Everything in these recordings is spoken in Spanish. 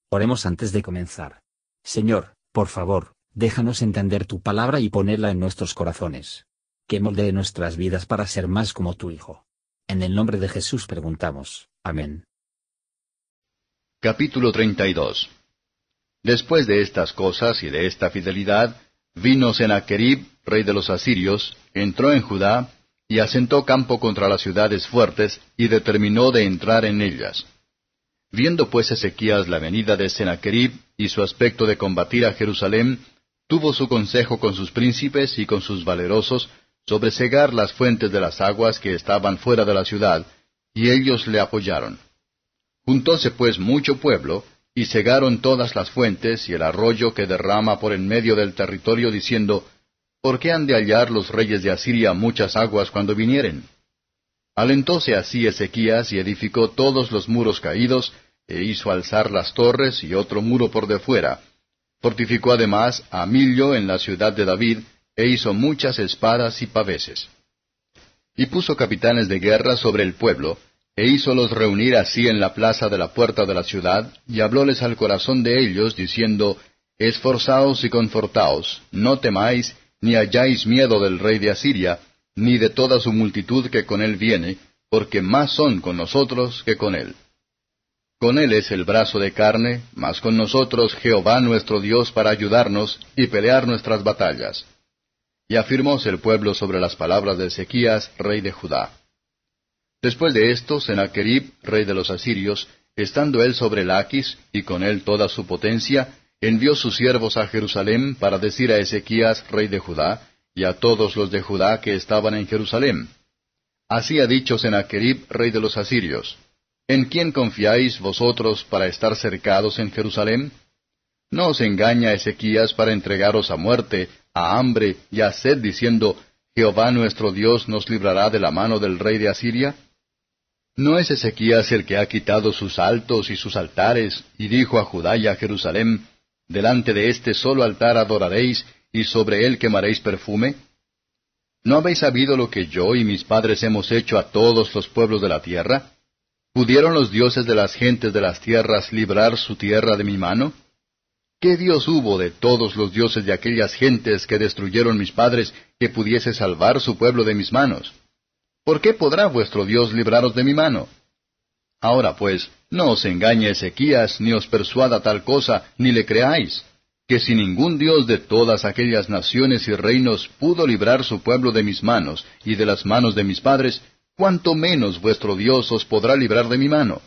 Oremos antes de comenzar. Señor, por favor, déjanos entender tu palabra y ponerla en nuestros corazones. Que moldee nuestras vidas para ser más como tu Hijo. En el nombre de Jesús preguntamos. Amén. Capítulo 32. Después de estas cosas y de esta fidelidad, vino Sennacherib, rey de los asirios, entró en Judá, y asentó campo contra las ciudades fuertes, y determinó de entrar en ellas. Viendo pues Ezequías la venida de Sennacherib, y su aspecto de combatir a Jerusalén, tuvo su consejo con sus príncipes y con sus valerosos, sobre cegar las fuentes de las aguas que estaban fuera de la ciudad, y ellos le apoyaron. Juntóse pues mucho pueblo, y cegaron todas las fuentes y el arroyo que derrama por en medio del territorio, diciendo, ¿por qué han de hallar los reyes de Asiria muchas aguas cuando vinieren? Alentóse así Ezequías y edificó todos los muros caídos, e hizo alzar las torres y otro muro por de fuera. Fortificó además a Millo en la ciudad de David, e hizo muchas espadas y paveses. Y puso capitanes de guerra sobre el pueblo, e hízolos reunir así en la plaza de la puerta de la ciudad, y hablóles al corazón de ellos, diciendo, Esforzaos y confortaos, no temáis, ni hayáis miedo del rey de Asiria, ni de toda su multitud que con él viene, porque más son con nosotros que con él. Con él es el brazo de carne, mas con nosotros Jehová nuestro Dios para ayudarnos y pelear nuestras batallas. Y afirmóse el pueblo sobre las palabras de Ezequías, rey de Judá. Después de esto, Sennacherib, rey de los asirios, estando él sobre Laquis, y con él toda su potencia, envió sus siervos a Jerusalén para decir a Ezequías, rey de Judá, y a todos los de Judá que estaban en Jerusalén. Así ha dicho Sennacherib, rey de los asirios, ¿en quién confiáis vosotros para estar cercados en Jerusalén? ¿No os engaña Ezequías para entregaros a muerte, a hambre y a sed, diciendo, Jehová nuestro Dios nos librará de la mano del rey de Asiria? ¿No es Ezequías el que ha quitado sus altos y sus altares, y dijo a Judá y a Jerusalén, delante de este solo altar adoraréis, y sobre él quemaréis perfume? ¿No habéis sabido lo que yo y mis padres hemos hecho a todos los pueblos de la tierra? ¿Pudieron los dioses de las gentes de las tierras librar su tierra de mi mano? ¿Qué Dios hubo de todos los dioses de aquellas gentes que destruyeron mis padres que pudiese salvar su pueblo de mis manos? ¿Por qué podrá vuestro Dios libraros de mi mano? Ahora pues, no os engañe Ezequías, ni os persuada tal cosa, ni le creáis, que si ningún Dios de todas aquellas naciones y reinos pudo librar su pueblo de mis manos y de las manos de mis padres, cuánto menos vuestro Dios os podrá librar de mi mano.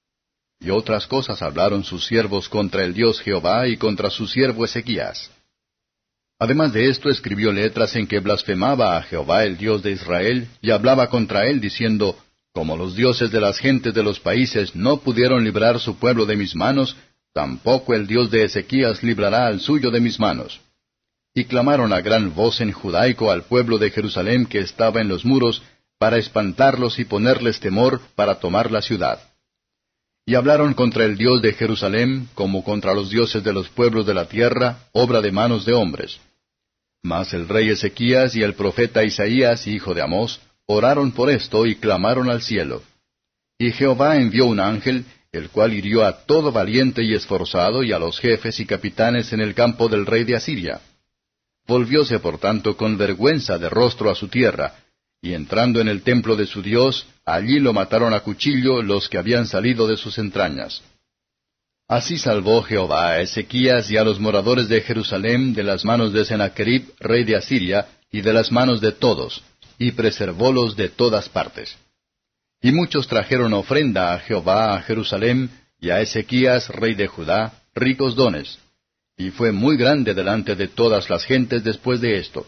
Y otras cosas hablaron sus siervos contra el Dios Jehová y contra su siervo Ezequías. Además de esto escribió letras en que blasfemaba a Jehová el Dios de Israel, y hablaba contra él, diciendo, como los dioses de las gentes de los países no pudieron librar su pueblo de mis manos, tampoco el Dios de Ezequías librará al suyo de mis manos. Y clamaron a gran voz en judaico al pueblo de Jerusalén que estaba en los muros, para espantarlos y ponerles temor para tomar la ciudad. Y hablaron contra el Dios de Jerusalén, como contra los dioses de los pueblos de la tierra, obra de manos de hombres. Mas el rey Ezequías y el profeta Isaías, hijo de Amós, oraron por esto y clamaron al cielo. Y Jehová envió un ángel, el cual hirió a todo valiente y esforzado y a los jefes y capitanes en el campo del rey de Asiria. Volvióse por tanto con vergüenza de rostro a su tierra, y entrando en el templo de su Dios, allí lo mataron a cuchillo los que habían salido de sus entrañas. Así salvó Jehová a Ezequías y a los moradores de Jerusalén de las manos de Sennacherib, rey de Asiria, y de las manos de todos, y preservólos de todas partes. Y muchos trajeron ofrenda a Jehová a Jerusalén, y a Ezequías, rey de Judá, ricos dones. Y fue muy grande delante de todas las gentes después de esto.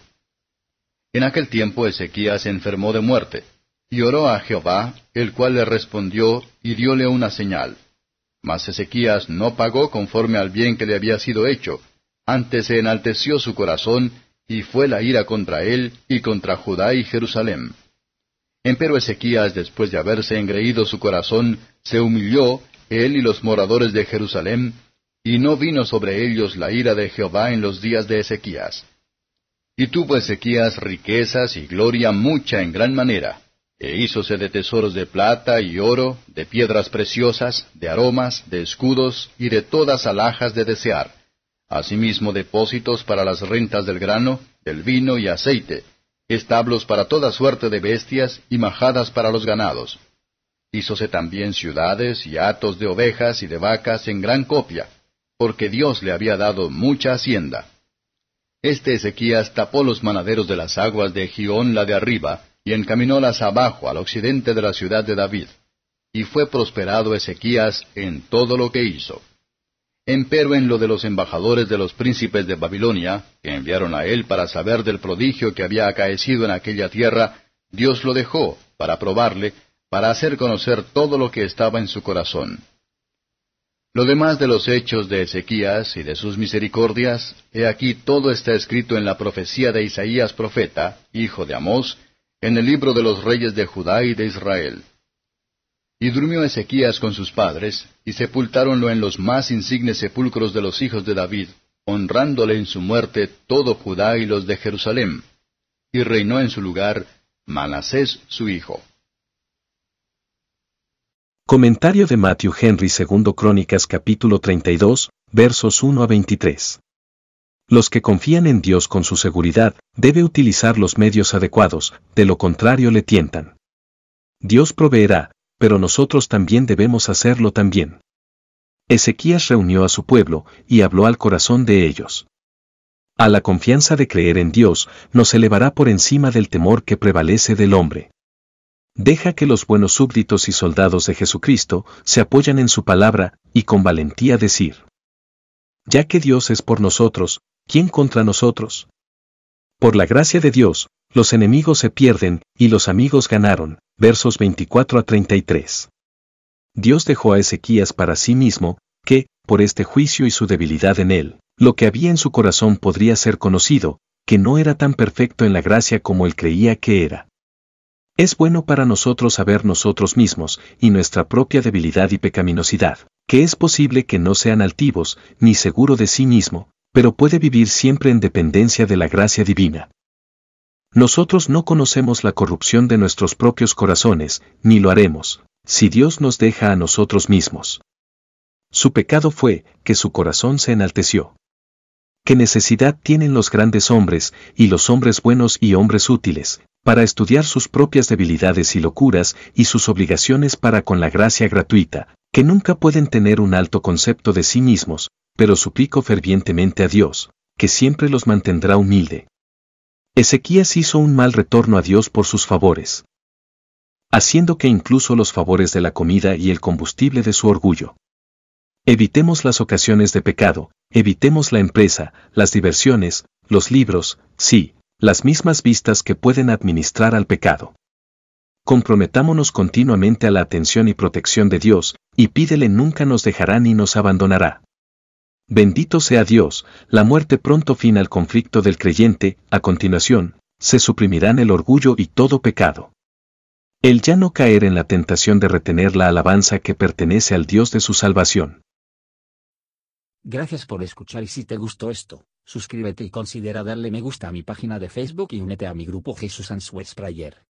En aquel tiempo Ezequías se enfermó de muerte, y oró a Jehová, el cual le respondió, y dióle una señal. Mas Ezequías no pagó conforme al bien que le había sido hecho, antes se enalteció su corazón, y fue la ira contra él, y contra Judá y Jerusalén. Empero Ezequías, después de haberse engreído su corazón, se humilló, él y los moradores de Jerusalén, y no vino sobre ellos la ira de Jehová en los días de Ezequías. Y tuvo Ezequías riquezas y gloria mucha en gran manera, E hízose de tesoros de plata y oro, de piedras preciosas, de aromas, de escudos y de todas alhajas de desear. Asimismo depósitos para las rentas del grano, del vino y aceite, establos para toda suerte de bestias y majadas para los ganados. Hízose también ciudades y hatos de ovejas y de vacas en gran copia, porque Dios le había dado mucha hacienda. Este Ezequías tapó los manaderos de las aguas de Gihón la de arriba, y encaminólas abajo al occidente de la ciudad de David. Y fue prosperado Ezequías en todo lo que hizo. Empero en lo de los embajadores de los príncipes de Babilonia, que enviaron a él para saber del prodigio que había acaecido en aquella tierra, Dios lo dejó, para probarle, para hacer conocer todo lo que estaba en su corazón. Lo demás de los hechos de Ezequías y de sus misericordias, he aquí todo está escrito en la profecía de Isaías profeta, hijo de Amós, en el libro de los reyes de Judá y de Israel. Y durmió Ezequías con sus padres, y sepultáronlo en los más insignes sepulcros de los hijos de David, honrándole en su muerte todo Judá y los de Jerusalén. Y reinó en su lugar Manasés su hijo. Comentario de Matthew Henry 2 Crónicas capítulo 32, versos 1 a 23. Los que confían en Dios con su seguridad, debe utilizar los medios adecuados, de lo contrario le tientan. Dios proveerá, pero nosotros también debemos hacerlo también. Ezequías reunió a su pueblo, y habló al corazón de ellos. A la confianza de creer en Dios, nos elevará por encima del temor que prevalece del hombre. Deja que los buenos súbditos y soldados de Jesucristo se apoyan en su palabra, y con valentía decir: ya que Dios es por nosotros, ¿quién contra nosotros? Por la gracia de Dios, los enemigos se pierden, y los amigos ganaron. Versos 24 a 33. Dios dejó a Ezequías para sí mismo, que, por este juicio y su debilidad en él, lo que había en su corazón podría ser conocido, que no era tan perfecto en la gracia como él creía que era. Es bueno para nosotros saber nosotros mismos, y nuestra propia debilidad y pecaminosidad, que es posible que no sean altivos, ni seguro de sí mismo, pero puede vivir siempre en dependencia de la gracia divina. Nosotros no conocemos la corrupción de nuestros propios corazones, ni lo haremos, si Dios nos deja a nosotros mismos. Su pecado fue, que su corazón se enalteció. ¿Qué necesidad tienen los grandes hombres, y los hombres buenos y hombres útiles, para estudiar sus propias debilidades y locuras, y sus obligaciones para con la gracia gratuita, que nunca pueden tener un alto concepto de sí mismos, pero suplico fervientemente a Dios, que siempre los mantendrá humilde. Ezequías hizo un mal retorno a Dios por sus favores, haciendo que incluso los favores de la comida y el combustible de su orgullo. Evitemos las ocasiones de pecado, evitemos la empresa, las diversiones, los libros, sí, las mismas vistas que pueden administrar al pecado. Comprometámonos continuamente a la atención y protección de Dios, y pídele nunca nos dejará ni nos abandonará. Bendito sea Dios, la muerte pronto fin al conflicto del creyente, a continuación, se suprimirán el orgullo y todo pecado. El ya no caer en la tentación de retener la alabanza que pertenece al Dios de su salvación. Gracias por escuchar y si te gustó esto, suscríbete y considera darle me gusta a mi página de Facebook y únete a mi grupo Jesus Answers Prayer.